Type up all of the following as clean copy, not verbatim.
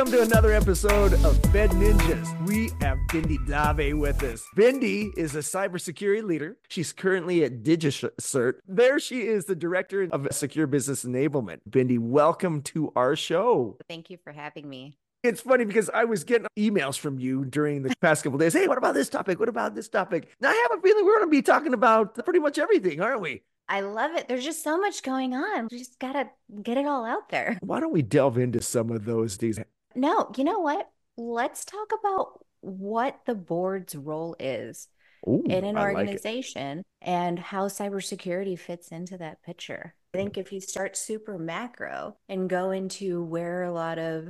Welcome to another episode of Fed Ninjas. We have Bindi Dave with us. Bindi is a cybersecurity leader. She's currently at DigiCert. There she is, the director of secure business enablement. Bindi, welcome to our show. Thank you for having me. It's funny because I was getting emails from you during the past couple of days. Hey, what about this topic? What about this topic? Now I have a feeling we're going to be talking about pretty much everything, aren't we? I love it. There's just so much going on. We just gotta get it all out there. Why don't we delve into some of those things? No, you know what? Let's talk about what the board's role is in Ooh, an I like it. organization and how cybersecurity fits into that picture. I think if you start super macro and go into where a lot of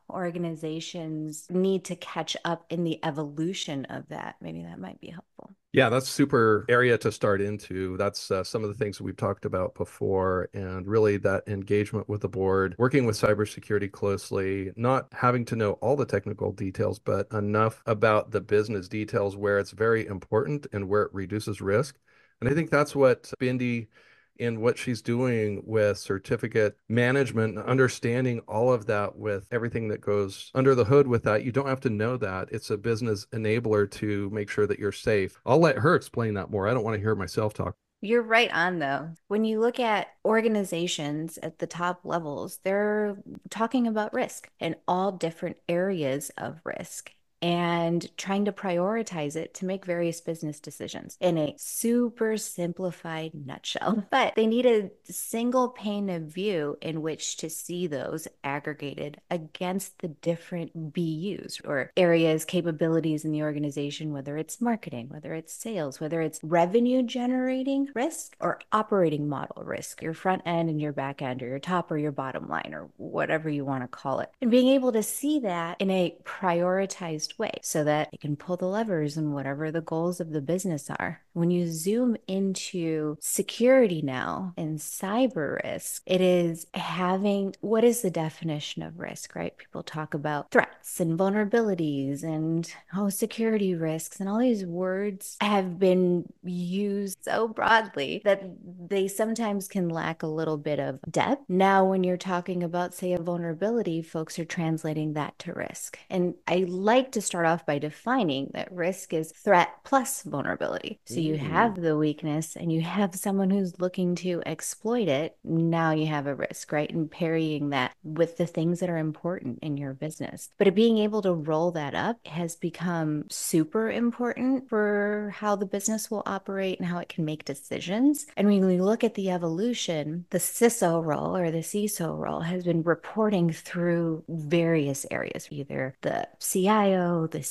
organizations need to catch up in the evolution of that, maybe that might be helpful. Yeah, that's super area to start into. That's some of the things that we've talked about before, and really that engagement with the board, working with cybersecurity closely, not having to know all the technical details, but enough about the business details where it's very important and where it reduces risk. And I think that's what Bindi in what she's doing with certificate management, understanding all of that with everything that goes under the hood with that. You don't have to know that. It's a business enabler to make sure that you're safe. I'll let her explain that more. I don't want to hear myself talk. You're right on, though. When you look at organizations at the top levels, they're talking about risk and all different areas of risk and trying to prioritize it to make various business decisions in a super simplified nutshell. But they need a single pane of view in which to see those aggregated against the different BUs or areas, capabilities in the organization, whether it's marketing, whether it's sales, whether it's revenue generating risk or operating model risk, your front end and your back end, or your top or your bottom line, or whatever you want to call it. And being able to see that in a prioritized way so that it can pull the levers and whatever the goals of the business are. When you zoom into security now and cyber risk, it is having what is the definition of risk, right? People talk about threats and vulnerabilities and security risks, and all these words have been used so broadly that they sometimes can lack a little bit of depth. Now, when you're talking about, say, a vulnerability, folks are translating that to risk. And I like to start off by defining that risk is threat plus vulnerability. So you have the weakness and you have someone who's looking to exploit it. Now you have a risk, right? And parrying that with the things that are important in your business. But being able to roll that up has become super important for how the business will operate and how it can make decisions. And when we look at the evolution, the CISO role or the CISO role has been reporting through various areas, either the CIO, the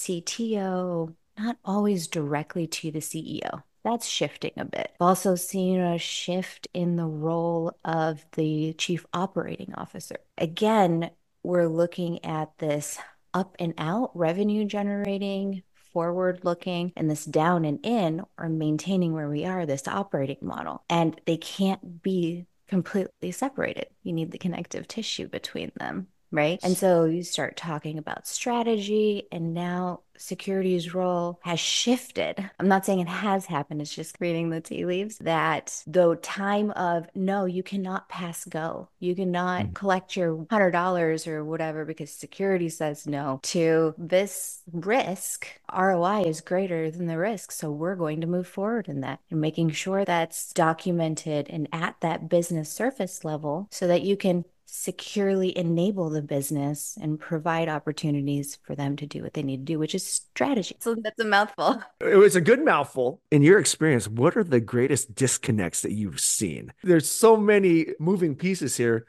CTO, not always directly to the CEO. That's shifting a bit. I've also seen a shift in the role of the chief operating officer. Again, we're looking at this up and out revenue generating, forward looking, and this down and in, or maintaining where we are, this operating model. And they can't be completely separated. You need the connective tissue between them. Right. And so you start talking about strategy, and now security's role has shifted. I'm not saying it has happened. It's just reading the tea leaves that the time of no, you cannot pass go. You cannot collect your $100 or whatever because security says no, to this risk. ROI is greater than the risk. So we're going to move forward in that and making sure that's documented and at that business surface level so that you can securely enable the business and provide opportunities for them to do what they need to do, which is strategy. So that's a mouthful. It was a good mouthful. In your experience, what are the greatest disconnects that you've seen? There's so many moving pieces here.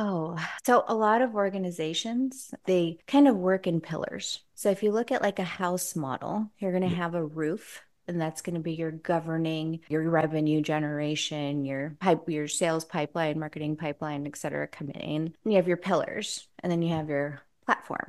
So a lot of organizations, they kind of work in pillars. So if you look at like a house model, you're going to have a roof, and that's going to be your governing, your revenue generation, your sales pipeline, marketing pipeline, et cetera, coming in. And you have your pillars, and then you have your platform.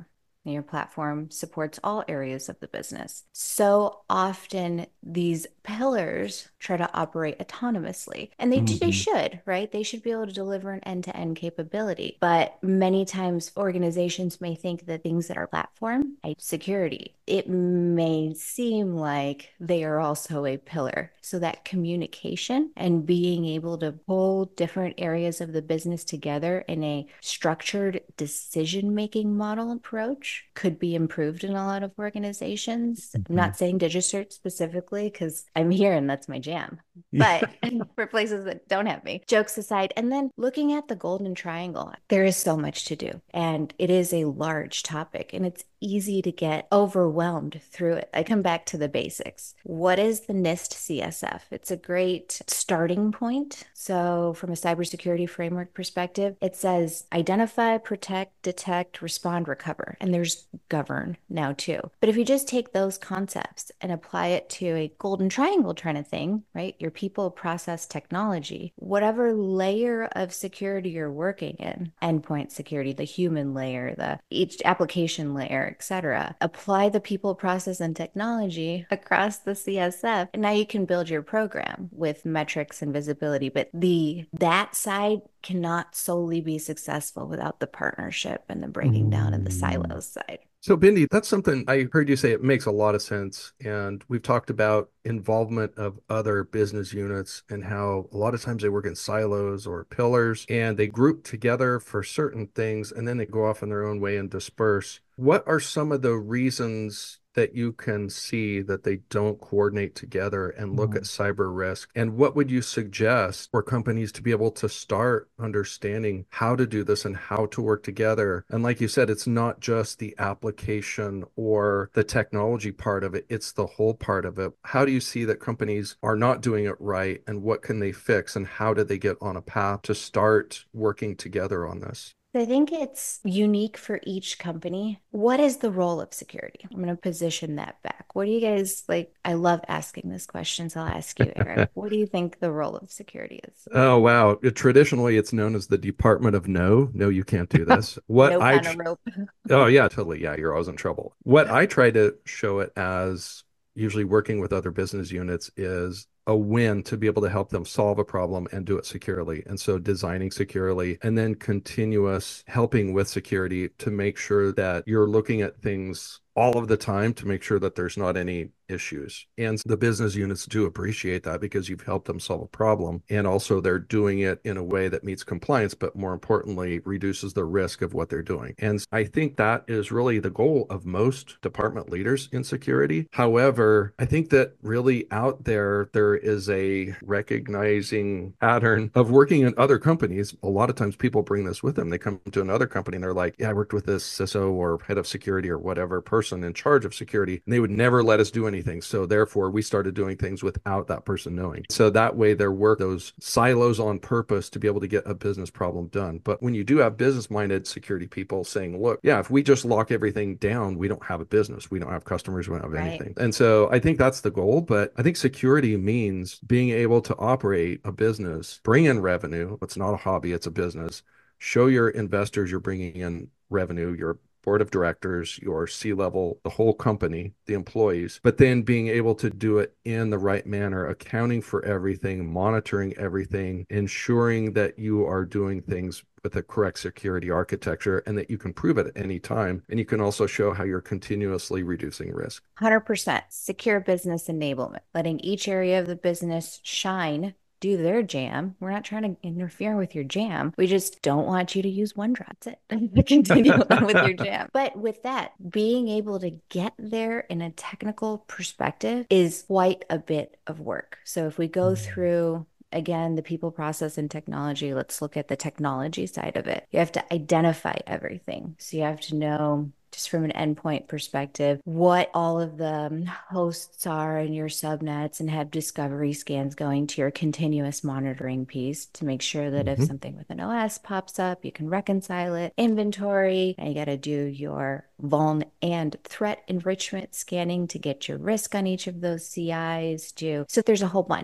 and your platform supports all areas of the business. So often these pillars try to operate autonomously, and they should, right? They should be able to deliver an end-to-end capability. But many times organizations may think that things that are platform, like security, it may seem like they are also a pillar. So that communication and being able to pull different areas of the business together in a structured decision-making model approach could be improved in a lot of organizations. I'm not saying DigiCert specifically because I'm here and that's my jam, but for places that don't have me. Jokes aside, and then looking at the golden triangle, there is so much to do, and it is a large topic, and it's easy to get overwhelmed through it. I come back to the basics. What is the NIST CSF? It's a great starting point. So from a cybersecurity framework perspective, it says identify, protect, detect, respond, recover. And there's govern now too. But if you just take those concepts and apply it to a golden triangle kind of thing, right? Your people, process, technology, whatever layer of security you're working in, endpoint security, the human layer, the each application layer, etc. Apply the people, process, and technology across the CSF, and now you can build your program with metrics and visibility. But that side cannot solely be successful without the partnership and the breaking down of the silos side. So, Bindi, that's something I heard you say. It makes a lot of sense. And we've talked about involvement of other business units and how a lot of times they work in silos or pillars and they group together for certain things and then they go off in their own way and disperse. What are some of the reasons that you can see that they don't coordinate together and look at cyber risk? And what would you suggest for companies to be able to start understanding how to do this and how to work together? And like you said, it's not just the application or the technology part of it, it's the whole part of it. How do you see that companies are not doing it right, and what can they fix, and how do they get on a path to start working together on this? I think it's unique for each company. What is the role of security? I'm going to position that back. What do you guys like? I love asking this question, so I'll ask you, Eric. What do you think the role of security is? Oh, wow. Traditionally, it's known as the Department of No. No, you can't do this. What No I, kind of rope. oh, yeah, totally. Yeah, you're always in trouble. What I try to show it as, usually working with other business units, is a win to be able to help them solve a problem and do it securely. And so designing securely and then continuous helping with security to make sure that you're looking at things all of the time to make sure that there's not any issues. And the business units do appreciate that because you've helped them solve a problem. And also they're doing it in a way that meets compliance, but more importantly, reduces the risk of what they're doing. And I think that is really the goal of most department leaders in security. However, I think that really out there is a recognizing pattern of working in other companies. A lot of times people bring this with them. They come to another company and they're like, yeah, I worked with this CISO or head of security or whatever person in charge of security, and they would never let us do anything. So therefore, we started doing things without that person knowing. So that way there were those silos on purpose to be able to get a business problem done. But when you do have business-minded security people saying, look, yeah, if we just lock everything down, we don't have a business. We don't have customers. We don't have anything. And so I think that's the goal. But I think security means being able to operate a business, bring in revenue. It's not a hobby, it's a business. Show your investors you're bringing in revenue, your board of directors, your C-level, the whole company, the employees, but then being able to do it in the right manner, accounting for everything, monitoring everything, ensuring that you are doing things with the correct security architecture and that you can prove it at any time. And you can also show how you're continuously reducing risk. 100% secure business enablement, letting each area of the business shine, do their jam. We're not trying to interfere with your jam. We just don't want you to use OneDrive. That's it. Continue on with your jam. But with that, being able to get there in a technical perspective is quite a bit of work. So if we go through, again, the people, process, and technology, let's look at the technology side of it. You have to identify everything. So you have to know, just from an endpoint perspective, what all of the hosts are in your subnets, and have discovery scans going to your continuous monitoring piece to make sure that if something with an OS pops up, you can reconcile it. Inventory, and you got to do your vuln and threat enrichment scanning to get your risk on each of those CIs. So there's a whole bunch.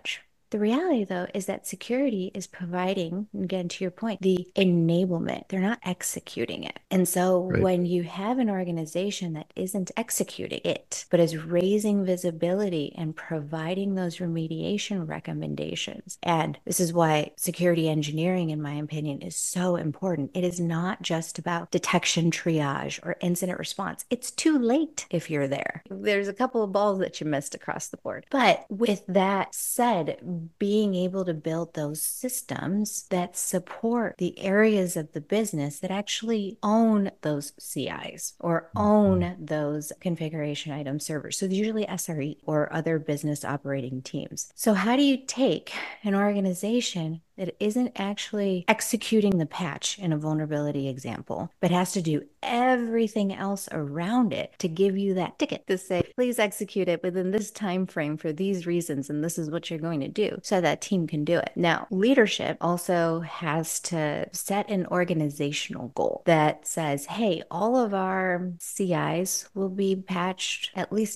The reality, though, is that security is providing, again, to your point, the enablement. They're not executing it. And so when you have an organization that isn't executing it, but is raising visibility and providing those remediation recommendations, and this is why security engineering, in my opinion, is so important. It is not just about detection, triage, or incident response. It's too late if you're there. There's a couple of balls that you missed across the board. But with that said, being able to build those systems that support the areas of the business that actually own those CIs or own those configuration item servers. So usually SRE or other business operating teams. So how do you take an organization that isn't actually executing the patch in a vulnerability example, but has to do everything else around it to give you that ticket to say, please execute it within this time frame for these reasons, and this is what you're going to do, so that team can do it. Now, leadership also has to set an organizational goal that says, hey, all of our CIs will be patched at least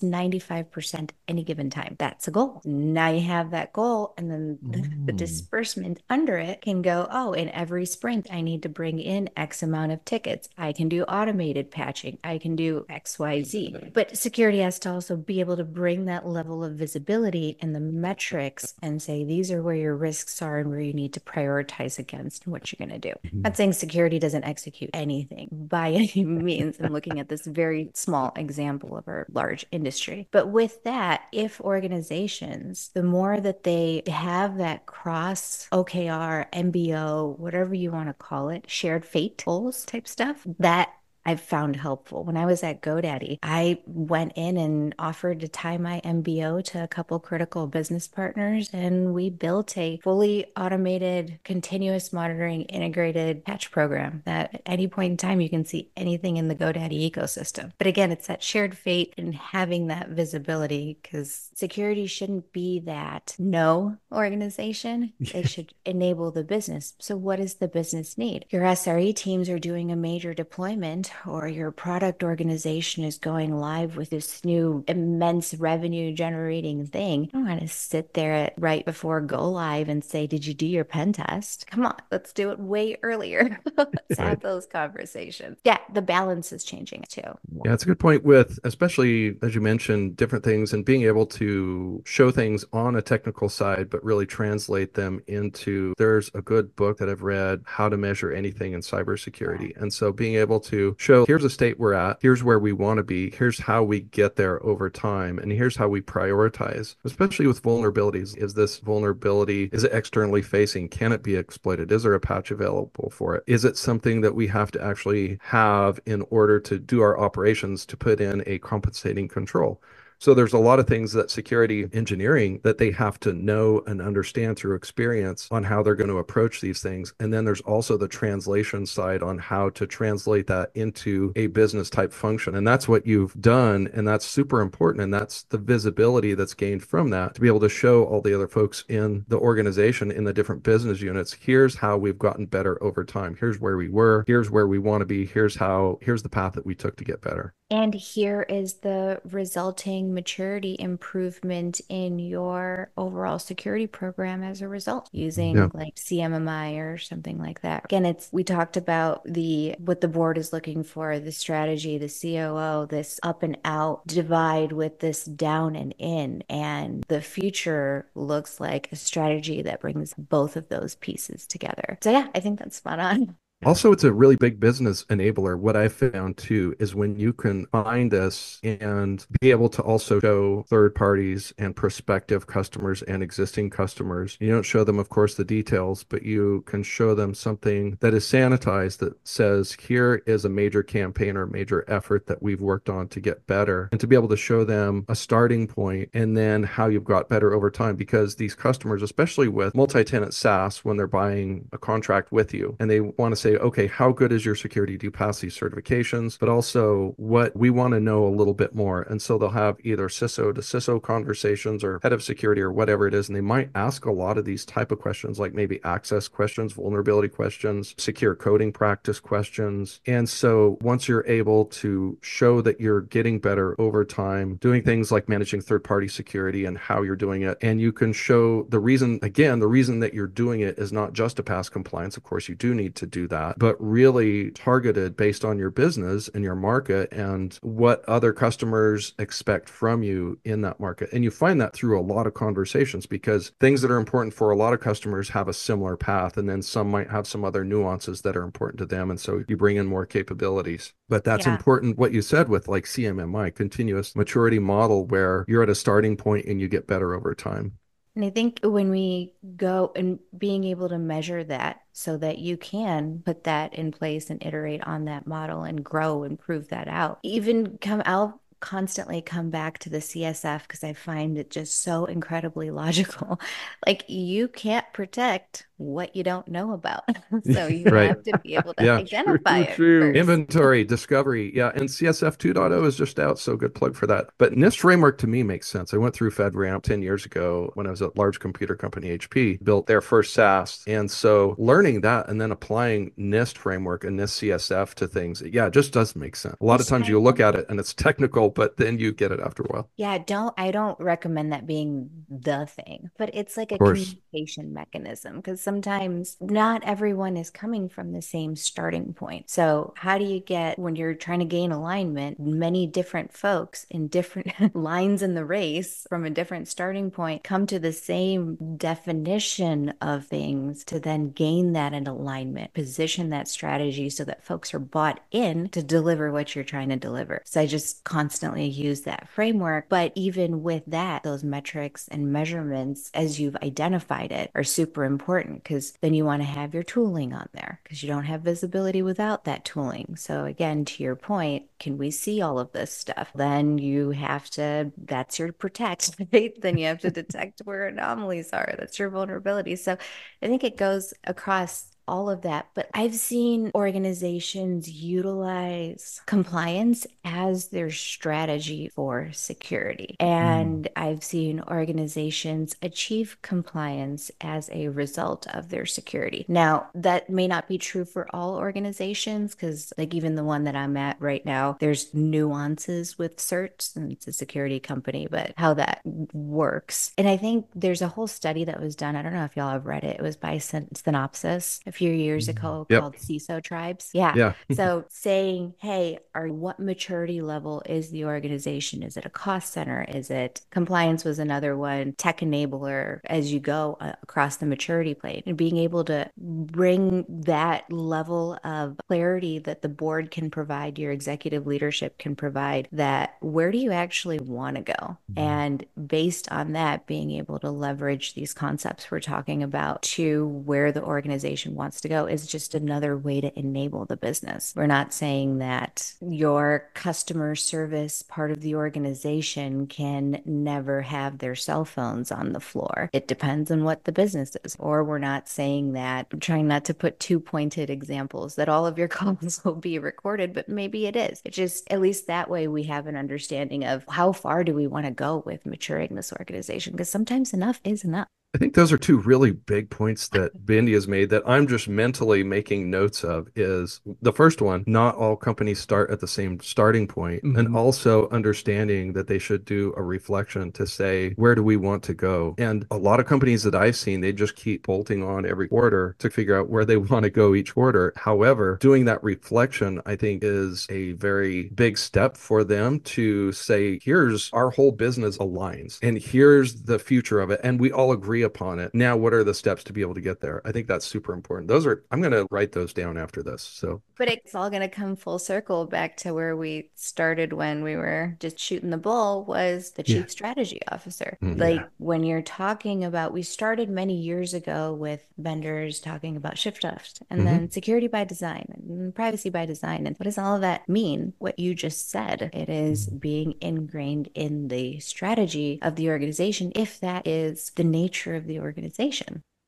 95% any given time. That's a goal. Now you have that goal, and then the disbursement under it can go, oh, in every sprint, I need to bring in X amount of tickets. I can do automated patching. I can do XYZ. But security has to also be able to bring that level of visibility and the metrics and say, these are where your risks are and where you need to prioritize against and what you're going to do. I'm not saying security doesn't execute anything by any means. I'm looking at this very small example of our large industry. But with that, if organizations, the more that they have that cross OKR, MBO, whatever you want to call it, shared fate goals type stuff, that I've found helpful. When I was at GoDaddy, I went in and offered to tie my MBO to a couple critical business partners, and we built a fully automated, continuous monitoring, integrated patch program that at any point in time, you can see anything in the GoDaddy ecosystem. But again, it's that shared fate and having that visibility, because security shouldn't be that no organization. They should enable the business. So what does the business need? Your SRE teams are doing a major deployment, or your product organization is going live with this new immense revenue generating thing. You don't want to sit there right before go live and say, did you do your pen test? Come on, let's do it way earlier. Let's have those conversations. Yeah, the balance is changing too. Yeah, it's a good point with, especially as you mentioned, different things and being able to show things on a technical side, but really translate them into, there's a good book that I've read, How to Measure Anything in Cybersecurity. And so being able to show, here's a state we're at, here's where we want to be, here's how we get there over time, and here's how we prioritize, especially with vulnerabilities. Is this vulnerability, is it externally facing? Can it be exploited? Is there a patch available for it? Is it something that we have to actually have in order to do our operations to put in a compensating control? So there's a lot of things that security engineering that they have to know and understand through experience on how they're going to approach these things. And then there's also the translation side on how to translate that into a business type function. And that's what you've done. And that's super important. And that's the visibility that's gained from that, to be able to show all the other folks in the organization, in the different business units, here's how we've gotten better over time. Here's where we were. Here's where we want to be. Here's the path that we took to get better. And here is the resulting maturity improvement in your overall security program as a result, using like CMMI or something like that. Again, we talked about what the board is looking for, the strategy, the COO, this up and out divide with this down and in. And the future looks like a strategy that brings both of those pieces together. So yeah, I think that's spot on. Also, it's a really big business enabler. What I found too is when you can find this and be able to also show third parties and prospective customers and existing customers, you don't show them, of course, the details, but you can show them something that is sanitized that says, here is a major campaign or major effort that we've worked on to get better, and to be able to show them a starting point and then how you've got better over time. Because these customers, especially with multi-tenant SaaS, when they're buying a contract with you and they want to say, say, okay, how good is your security? Do you pass these certifications? But also what we want to know a little bit more. And so they'll have either CISO to CISO conversations or head of security or whatever it is. And they might ask a lot of these type of questions, like maybe access questions, vulnerability questions, secure coding practice questions. And so once you're able to show that you're getting better over time, doing things like managing third-party security and how you're doing it, and you can show the reason, again, the reason that you're doing it is not just to pass compliance. Of course, you do need to do that, but really targeted based on your business and your market and what other customers expect from you in that market. And you find that through a lot of conversations, because things that are important for a lot of customers have a similar path, and then some might have some other nuances that are important to them. And so you bring in more capabilities. But that's important, what you said with like CMMI, continuous maturity model, where you're at a starting point and you get better over time. And I think when we go and being able to measure that so that you can put that in place and iterate on that model and grow and prove that out, I'll constantly come back to the CSF because I find it just so incredibly logical. Like, you can't protect what you don't know about. So you Right. have to be able to identify it True. first. Inventory, discovery. Yeah. And CSF 2.0 is just out. So good plug for that. But NIST framework to me makes sense. I went through FedRAMP 10 years ago when I was at large computer company HP, built their first SaaS. And so learning that and then applying NIST framework and NIST CSF to things, yeah, it just does make sense. A lot of times you look at it and it's technical, but then you get it after a while. Yeah, I don't recommend that being the thing, but it's like a Of course. communication mechanism, because sometimes not everyone is coming from the same starting point. So how do you get, when you're trying to gain alignment, many different folks in different lines in the race from a different starting point come to the same definition of things to then gain that in alignment, position that strategy so that folks are bought in to deliver what you're trying to deliver. So I just constantly use that framework. But even with that, those metrics and measurements, as you've identified it, are super important, because then you want to have your tooling on there, because you don't have visibility without that tooling. So again, to your point, can we see all of this stuff? Then you have to, that's your protect, right? Then you have to detect where anomalies are. That's your vulnerability. So I think it goes across all of that. But I've seen organizations utilize compliance as their strategy for security. And I've seen organizations achieve compliance as a result of their security. Now, that may not be true for all organizations, because like even the one that I'm at right now, there's nuances with certs, and it's a security company, but how that works. And I think there's a whole study that was done. I don't know if y'all have read it. It was by Synopsys a few years ago, called CISO Tribes. Yeah. So saying, hey, what maturity level is the organization? Is it a cost center? Is it compliance? Was another one. Tech enabler, as you go across the maturity plane, and being able to bring that level of clarity that the board can provide, your executive leadership can provide, that where do you actually want to go? And based on that, being able to leverage these concepts we're talking about to where the organization wants to go is just another way to enable the business. We're not saying that your customer service part of the organization can never have their cell phones on the floor. It depends on what the business is. Or we're not saying that, I'm trying not to put too pointed examples, that all of your calls will be recorded, but maybe it is. It's just, at least that way we have an understanding of how far do we want to go with maturing this organization, because sometimes enough is enough. I think those are two really big points that Bindi has made that I'm just mentally making notes of. Is the first one, not all companies start at the same starting point, and also understanding that they should do a reflection to say, where do we want to go? And a lot of companies that I've seen, they just keep bolting on every quarter to figure out where they want to go each quarter. However, doing that reflection, I think, is a very big step for them to say, here's our whole business aligns, and here's the future of it, and we all agree upon it. Now, what are the steps to be able to get there? I think that's super important. I'm going to write those down after this. So, but it's all going to come full circle back to where we started when we were just shooting the bull, was the chief strategy officer. Like when you're talking about, we started many years ago with vendors talking about shift left, and then security by design and privacy by design. And what does all of that mean? What you just said, it is being ingrained in the strategy of the organization, if that is the nature of the organization.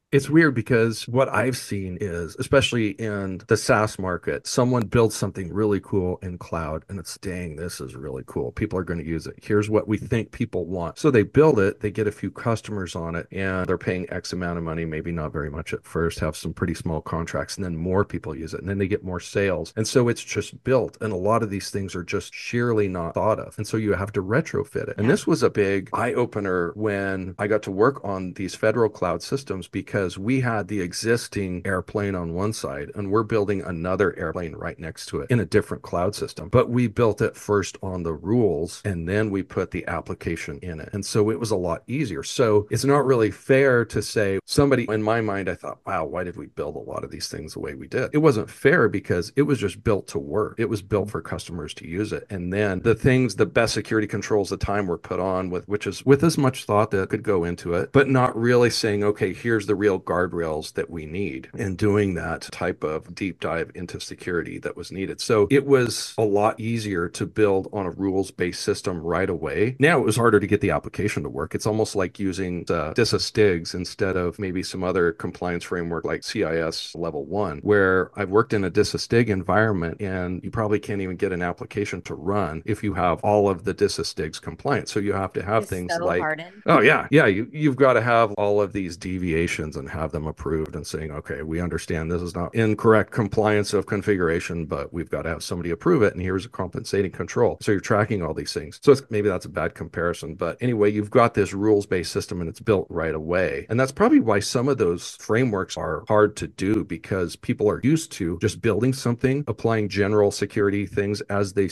It's weird because what I've seen is, especially in the SaaS market, someone builds something really cool in cloud and it's, dang, this is really cool. People are going to use it. Here's what we think people want. So they build it, they get a few customers on it, and they're paying X amount of money, maybe not very much at first, have some pretty small contracts, and then more people use it, and then they get more sales. And so it's just built. And a lot of these things are just sheerly not thought of. And so you have to retrofit it. And this was a big eye opener when I got to work on these federal cloud systems, because we had the existing airplane on one side and we're building another airplane right next to it in a different cloud system. But we built it first on the rules and then we put the application in it. And so it was a lot easier. So it's not really fair to say, somebody, in my mind, I thought, wow, why did we build a lot of these things the way we did? It wasn't fair because it was just built to work. It was built for customers to use it. And then the things, the best security controls at the time were put on with, which is with as much thought that could go into it, but not really saying, okay, here's the real guardrails that we need, and doing that type of deep dive into security that was needed. So it was a lot easier to build on a rules-based system right away. Now it was harder to get the application to work. It's almost like using DISA STIGs instead of maybe some other compliance framework like CIS level 1, where I've worked in a DISA STIG environment and you probably can't even get an application to run if you have all of the DISA STIGs compliant. So you have to have things so like, hardened. oh yeah, you've got to have all of these deviations and have them approved and saying, okay, we understand this is not incorrect compliance of configuration, but we've got to have somebody approve it. And here's a compensating control. So you're tracking all these things. So maybe that's a bad comparison, but anyway, you've got this rules-based system and it's built right away. And that's probably why some of those frameworks are hard to do, because people are used to just building something, applying general security things as they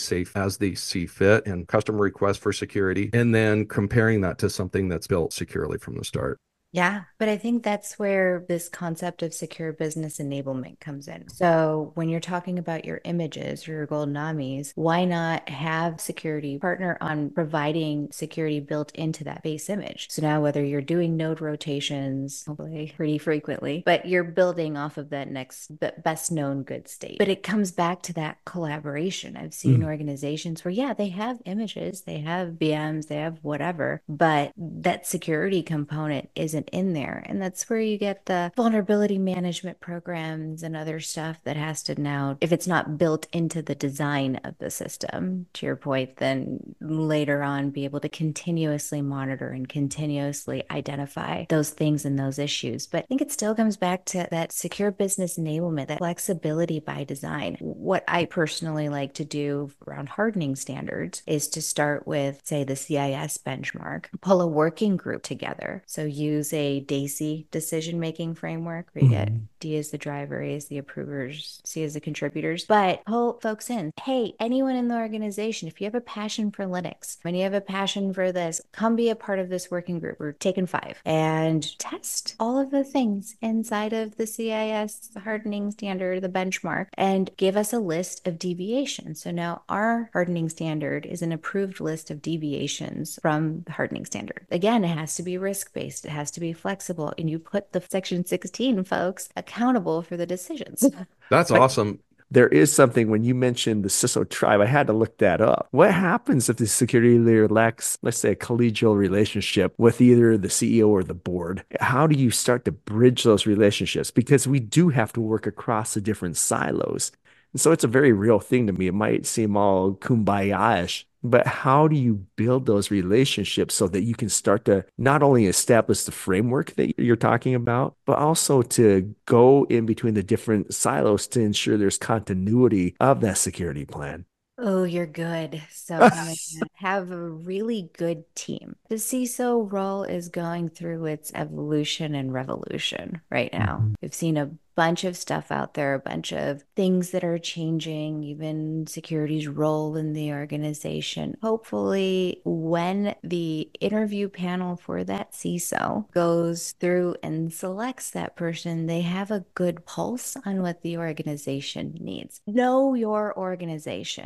see fit and customer requests for security, and then comparing that to something that's built securely from the start. Yeah, but I think that's where this concept of secure business enablement comes in. So when you're talking about your images or your golden Amis, why not have security partner on providing security built into that base image? So now whether you're doing node rotations, hopefully pretty frequently, but you're building off of that next best known good state. But it comes back to that collaboration. I've seen organizations where, yeah, they have images, they have VMs, they have whatever, but that security component isn't in there. And that's where you get the vulnerability management programs and other stuff that has to now, if it's not built into the design of the system, to your point, then later on be able to continuously monitor and continuously identify those things and those issues. But I think it still comes back to that secure business enablement, that flexibility by design. What I personally like to do around hardening standards is to start with, say, the CIS benchmark, pull a working group together. So use a DAISY decision-making framework where you get D as the driver, A as the approvers, C as the contributors, but pull folks in. Hey, anyone in the organization, if you have a passion for Linux and you have a passion for this, come be a part of this working group. We're taking 5 and test all of the things inside of the CIS hardening standard, the benchmark, and give us a list of deviations. So now our hardening standard is an approved list of deviations from the hardening standard. Again, it has to be risk-based. It has to be flexible. And you put the Section 16 folks accountable for the decisions. That's awesome. There is something when you mentioned the CISO tribe, I had to look that up. What happens if the security leader lacks, let's say, a collegial relationship with either the CEO or the board? How do you start to bridge those relationships? Because we do have to work across the different silos. And so it's a very real thing to me. It might seem all kumbaya-ish, but how do you build those relationships so that you can start to not only establish the framework that you're talking about, but also to go in between the different silos to ensure there's continuity of that security plan? Oh, you're good. So have a really good team. The CISO role is going through its evolution and revolution right now. We've seen a bunch of stuff out there, a bunch of things that are changing, even security's role in the organization. Hopefully, when the interview panel for that CISO goes through and selects that person, they have a good pulse on what the organization needs. Know your organization.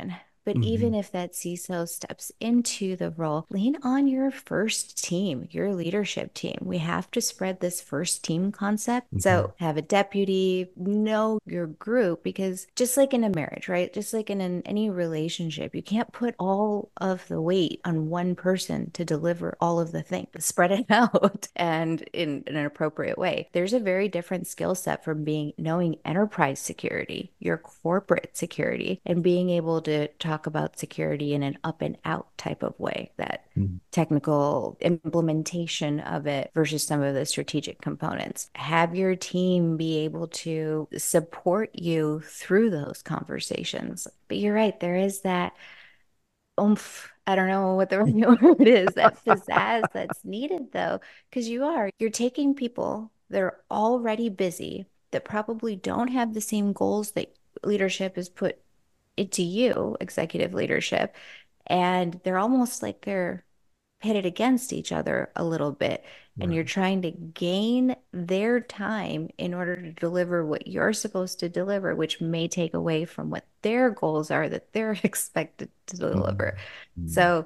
But even if that CISO steps into the role, lean on your first team, your leadership team. We have to spread this first team concept. So have a deputy, know your group, because just like in a marriage, right? Just like in any relationship, you can't put all of the weight on one person to deliver all of the things. Spread it out and in an appropriate way. There's a very different skill set from knowing enterprise security, your corporate security, and being able to talk about security in an up and out type of way, that technical implementation of it versus some of the strategic components. Have your team be able to support you through those conversations. But you're right, there is that oomph. I don't know what the right word is, that pizzazz that's needed though, because you're taking people that are already busy, that probably don't have the same goals that leadership has put into you, executive leadership, and they're almost like they're pitted against each other a little bit. And you're trying to gain their time in order to deliver what you're supposed to deliver, which may take away from what their goals are that they're expected to deliver. So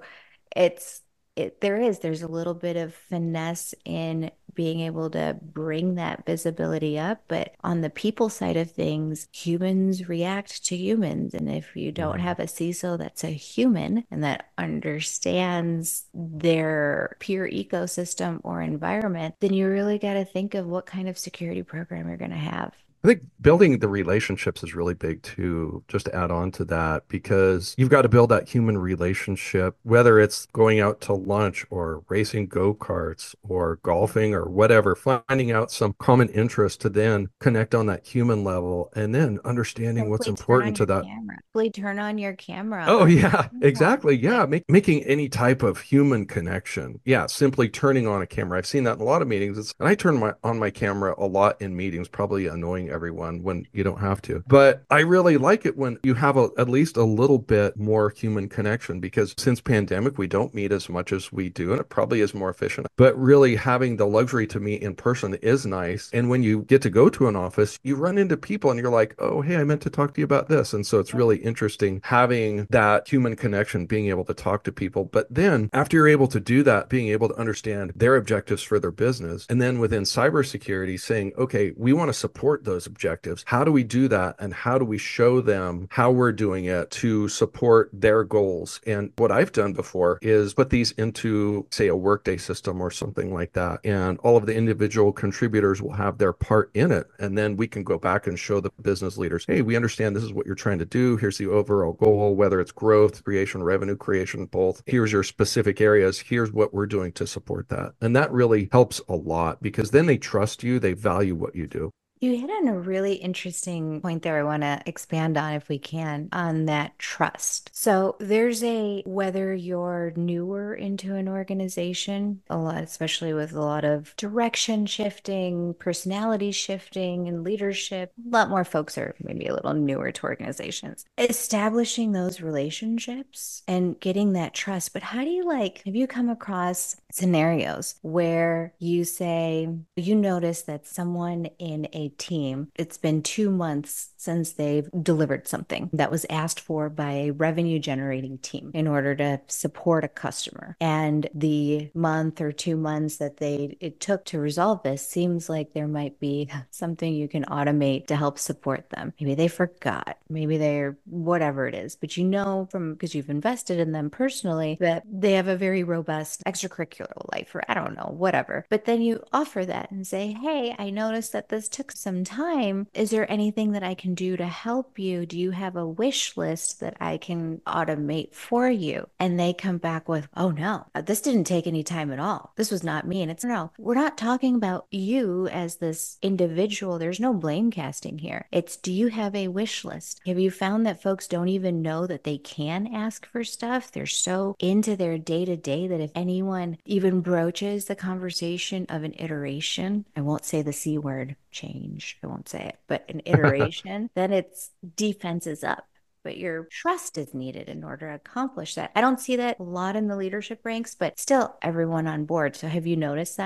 there's a little bit of finesse in being able to bring that visibility up. But on the people side of things, humans react to humans. And if you don't have a CISO that's a human and that understands their peer ecosystem or environment, then you really got to think of what kind of security program you're going to have. I think building the relationships is really big too, just to add on to that, because you've got to build that human relationship, whether it's going out to lunch or racing go-karts or golfing or whatever, finding out some common interest to then connect on that human level and then understanding what's important to that. Simply turn on your camera. Oh, yeah, exactly. Yeah. Making any type of human connection. Yeah. Simply turning on a camera. I've seen that in a lot of meetings. And I turn on my camera a lot in meetings, probably annoying everyone when you don't have to. But I really like it when you have at least a little bit more human connection, because since pandemic, we don't meet as much as we do, and it probably is more efficient. But really having the luxury to meet in person is nice. And when you get to go to an office, you run into people and you're like, oh, hey, I meant to talk to you about this. And so it's really interesting having that human connection, being able to talk to people. But then after you're able to do that, being able to understand their objectives for their business, and then within cybersecurity saying, okay, we want to support those objectives. How do we do that? And how do we show them how we're doing it to support their goals? And what I've done before is put these into, say, a Workday system or something like that. And all of the individual contributors will have their part in it. And then we can go back and show the business leaders, hey, we understand this is what you're trying to do. Here's the overall goal, whether it's growth, creation, revenue creation, both. Here's your specific areas. Here's what we're doing to support that. And that really helps a lot, because then they trust you. They value what you do. You hit on a really interesting point there. I want to expand on, if we can, on that trust. So whether you're newer into an organization, a lot, especially with a lot of direction shifting, personality shifting, and leadership, a lot more folks are maybe a little newer to organizations. Establishing those relationships and getting that trust. But how do you have you come across scenarios where you notice that someone in a team, it's been 2 months since they've delivered something that was asked for by a revenue generating team in order to support a customer, and the month or 2 months that it took to resolve this seems like there might be something you can automate to help support them. Maybe they forgot, maybe they're whatever it is, but because you've invested in them personally, that they have a very robust extracurricular life, or I don't know, whatever. But then you offer that and say, hey, I noticed that this took some time. Is there anything that I can do to help you? Do you have a wish list that I can automate for you? And they come back with, oh no, this didn't take any time at all. This was not me. And it's no, we're not talking about you as this individual. There's no blame casting here. It's, do you have a wish list? Have you found that folks don't even know that they can ask for stuff? They're so into their day-to-day that if anyone even broaches the conversation of an iteration, I won't say the C word, change, I won't say it, but an iteration, then its defense is up. But your trust is needed in order to accomplish that. I don't see that a lot in the leadership ranks, but still everyone on board. So have you noticed that?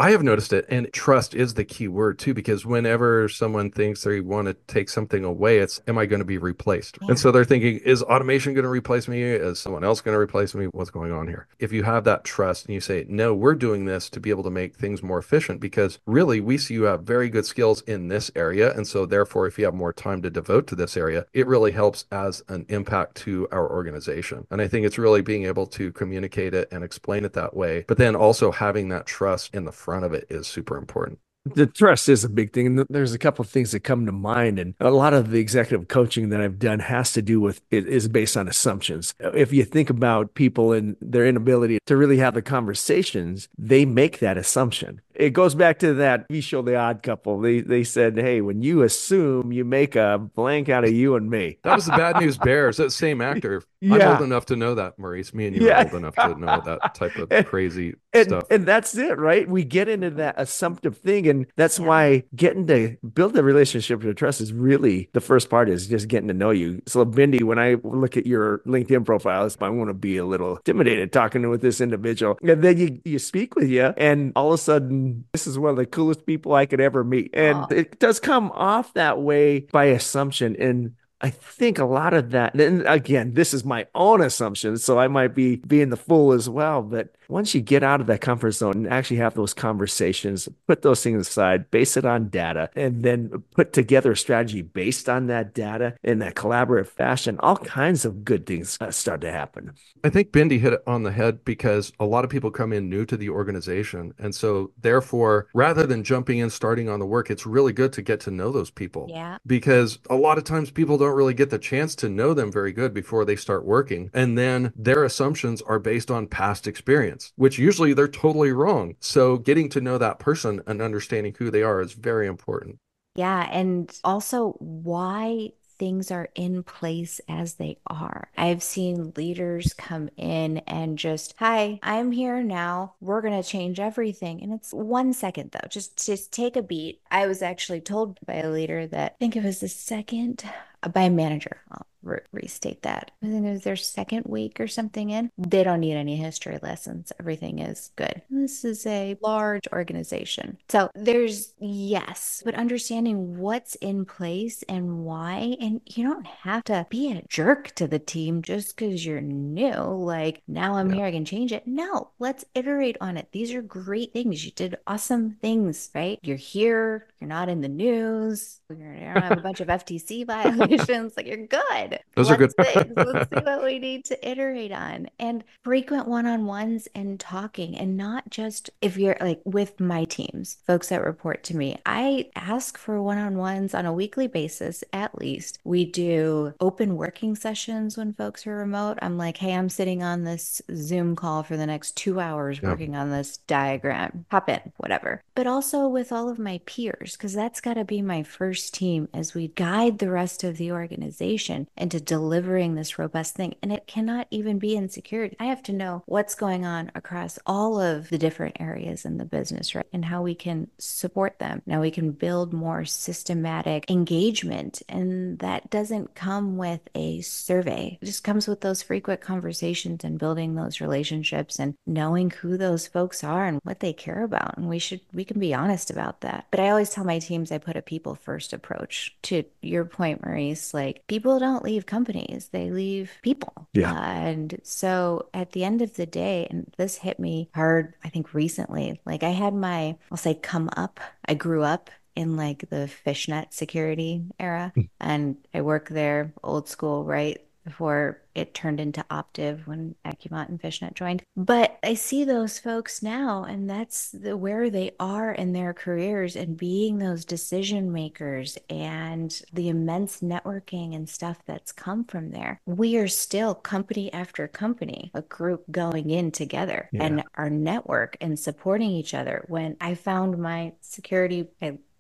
I have noticed it, and trust is the key word too, because whenever someone thinks they want to take something away, it's, am I going to be replaced? And Yeah. so they're thinking, is automation going to replace me? Is someone else going to replace me? What's going on here? If you have that trust and you say, no, we're doing this to be able to make things more efficient, because really we see you have very good skills in this area. And so therefore, if you have more time to devote to this area, it really helps as an impact to our organization. And I think it's really being able to communicate it and explain it that way, but then also having that trust in the front of it is super important. The trust is a big thing. And there's a couple of things that come to mind. And a lot of the executive coaching that I've done has to do with it is based on assumptions. If you think about people and their inability to really have the conversations, they make that assumption. It goes back to that TV show, The Odd Couple. They said, hey, when you assume, you make a blank out of you and me. That was the Bad News Bears. That same actor. I'm old Yeah. enough to know that, Maurice. Me and you are Yeah. old enough to know that type of And, crazy and stuff. and that's it, right? We get into that assumptive thing, and that's Yeah. why getting to build the relationship to trust is really the first part, is just getting to know you. So, Bindi, when I look at your LinkedIn profile, I want to be a little intimidated talking with this individual, and then you speak with you, and all of a sudden, this is one of the coolest people I could ever meet, and Aw. it does come off that way by assumption. And I think a lot of that, and again, this is my own assumption, so I might be being the fool as well. But once you get out of that comfort zone and actually have those conversations, put those things aside, base it on data, and then put together a strategy based on that data in that collaborative fashion, all kinds of good things start to happen. I think Bindi hit it on the head, because a lot of people come in new to the organization. And so therefore, rather than jumping in, starting on the work, it's really good to get to know those people. Yeah. Because a lot of times people don't really get the chance to know them very good before they start working. And then their assumptions are based on past experience, which usually they're totally wrong. So getting to know that person and understanding who they are is very important. Yeah. And also why things are in place as they are. I've seen leaders come in and just, hi, I'm here now. We're going to change everything. And it's 1 second though. Just take a beat. I was actually told by a leader that, I think it was the second, by a manager. I'll restate that. I think it was their second week or something in. They don't need any history lessons. Everything is good. This is a large organization. So there's, yes, but understanding what's in place and why. And you don't have to be a jerk to the team just because you're new. Like, now I'm here, I can change it. No, let's iterate on it. These are great things. You did awesome things, right? You're here. You're not in the news. You don't have a bunch of FTC violations. Like, you're good. Those are good. Let's see what we need to iterate on. And frequent one-on-ones and talking, and not just if you're like with my teams, folks that report to me. I ask for one-on-ones on a weekly basis, at least. We do open working sessions when folks are remote. I'm like, hey, I'm sitting on this Zoom call for the next 2 hours working on this diagram. Hop in, whatever. But also with all of my peers, because that's got to be my first team as we guide the rest of the organization into delivering this robust thing. And it cannot even be in security. I have to know what's going on across all of the different areas in the business, right? And how we can support them. Now we can build more systematic engagement. And that doesn't come with a survey. It just comes with those frequent conversations and building those relationships and knowing who those folks are and what they care about. And we can be honest about that. But I always tell my teams I put a people first approach. To your point, Maurice, like, people don't leave companies, they leave people. Yeah. And so at the end of the day, and this hit me hard, I think recently, like, I had my, I'll say, come up. I grew up in like the fishnet security era, and I worked there old school, right? Before it turned into Optiv when Accumont and Fishnet joined. But I see those folks now, and that's where they are in their careers, and being those decision makers and the immense networking and stuff that's come from there. We are still company after company, a group going in together, and our network and supporting each other. When I found my security, I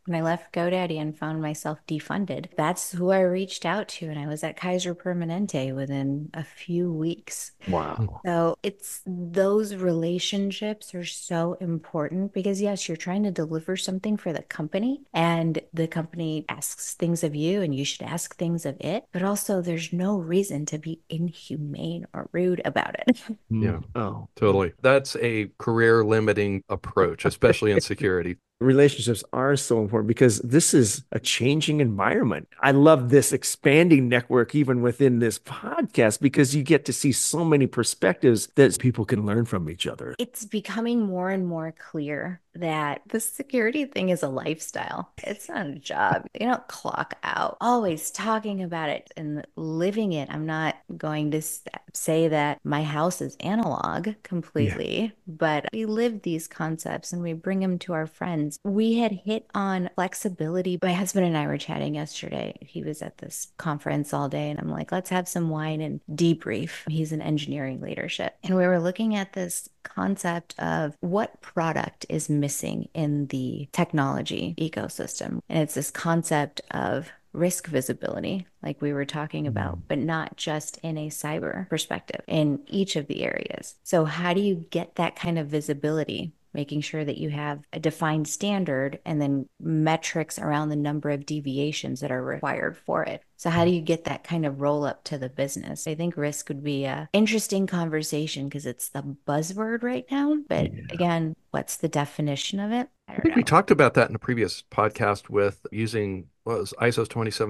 When I left GoDaddy and found myself defunded, that's who I reached out to. And I was at Kaiser Permanente within a few weeks. Wow. So it's those relationships are so important because yes, you're trying to deliver something for the company and the company asks things of you and you should ask things of it. But also there's no reason to be inhumane or rude about it. Yeah. Oh, Totally. That's a career limiting approach, especially in security. relationships are so important because this is a changing environment. I love this expanding network even within this podcast because you get to see so many perspectives that people can learn from each other. It's becoming more and more clear that the security thing is a lifestyle. It's not a job. You don't clock out. Always talking about it and living it. I'm not going to say that my house is analog completely, but we live these concepts and we bring them to our friends. We had hit on flexibility. My husband and I were chatting yesterday. He was at this conference all day and I'm like, let's have some wine and debrief. He's in engineering leadership. And we were looking at this concept of what product is missing in the technology ecosystem. And it's this concept of risk visibility, like we were talking about, but not just in a cyber perspective, in each of the areas. So how do you get that kind of visibility? Making sure that you have a defined standard and then metrics around the number of deviations that are required for it. So how do you get that kind of roll up to the business? I think risk would be a interesting conversation because it's the buzzword right now. But again, what's the definition of it? I I don't think we know. talked about that in a previous podcast with using what was ISO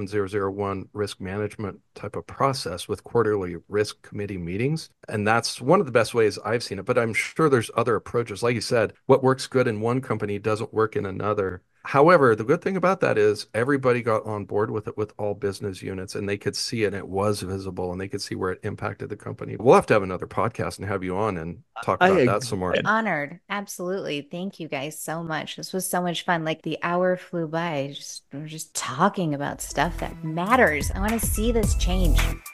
27001 risk management type of process with quarterly risk committee meetings. And that's one of the best ways I've seen it. But I'm sure there's other approaches. Like you said, what works good in one company doesn't work in another. However, the good thing about that is everybody got on board with it with all business units and they could see it and it was visible and they could see where it impacted the company. We'll have to have another podcast and have you on and talk I about agree. that some more. Honored. Absolutely. Thank you guys so much. This was so much fun. Like the hour flew by. We're just talking about stuff that matters. I want to see this change.